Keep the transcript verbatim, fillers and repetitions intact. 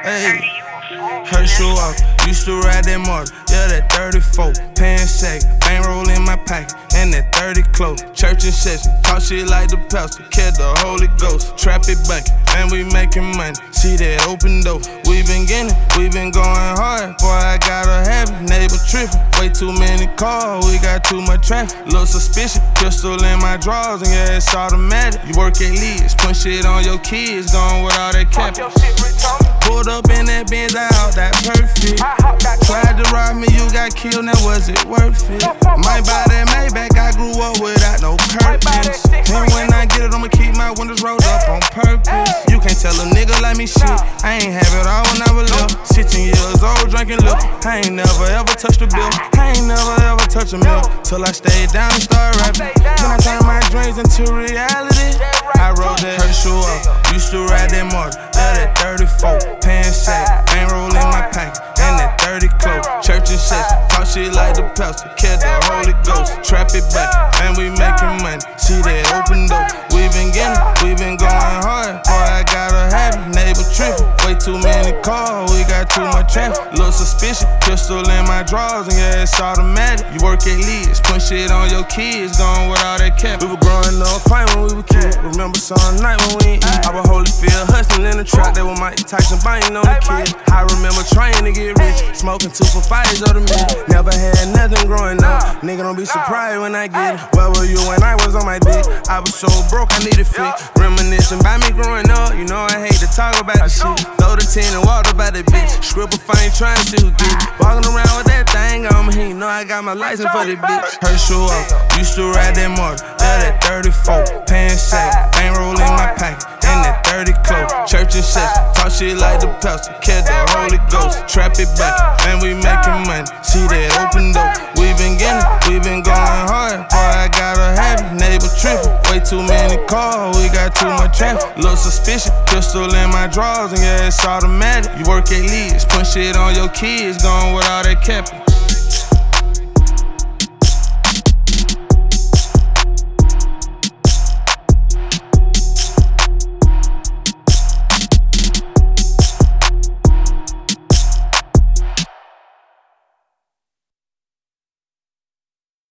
Hey, Herschel Walker, used to ride that motor, yeah, that thirty-four. Pan sack, bankroll in my pocket, and that thirty close. Church in session, talk shit like the pastor, catch the Holy Ghost. Trap it back, and we making money. See that open door, we been getting it, we been going hard. Boy, I gotta have it, neighbor tripping. Way too many cars, we got too much traffic. Little suspicion, pistol in my drawers, and yeah, it's automatic. You work at Leeds, put shit on your kids, going with all that capping. Pulled up in that Benz, I out that perfect. Tried to rob me, you got killed, now was it worth it? Might buy that Maybach, I grew up without no curtains. And when I get it, I'ma keep my windows rolled up on purpose. You can't tell a nigga like me shit, I ain't have it all when I was little. Sixteen years old, drinking liquor, I ain't never ever touched a bill. I ain't never ever touched a meal, till I stayed down and started rapping. Then I turned my dreams into reality. I rode that Herschel up, used to ride that motor, yeah, that thirty-four. Pan sack, bankroll in my pocket, and that thirty close. Church in session, talk shit like the pastor, catch the Holy Ghost. Trap it back, and we making money. See that open door, we been getting it, we been going hard. Boy, I gotta have it, neighbor tripping. Way too many cars, we got too much traffic. Little suspicion, pistol in my drawers, and yeah, it's automatic. You work at Leeds, put shit on your kids, going with all that cap. We were growing up fine when we were kids. Remember some night when we ain't eat. I was Holyfield hustling in the trap, that was Mike Tyson banging on the kid. I remember trying to get rich, smoking two for fives of the minute. Never had nothing growing up, nigga don't be surprised when I get it. Where were you when I was on my dick? I was so broke, I needed fix. Reminiscing by me growing up, you know I hate to talk about the shit. Throw the tin and walk about that bitch. Scribble fine, trying to see who get it. Walking around with that thing on me, you know I got my license for this bitch. Herschel up, used to ride that motor, yeah, that thirty-four. Pan sack, bankroll in my pocket, and that thirty close. Church in session, talk shit like the pastor, catch the Holy Ghost. Trap it back, and we making money. See that open door, we been getting it, we been going hard. Boy, I gotta have it, neighbor tripping. Way too many cars, we got too much traffic. Little suspicion, pistol in my drawers, and yeah, it's automatic. You work at Leeds, put shit on your kids, going with all that capping.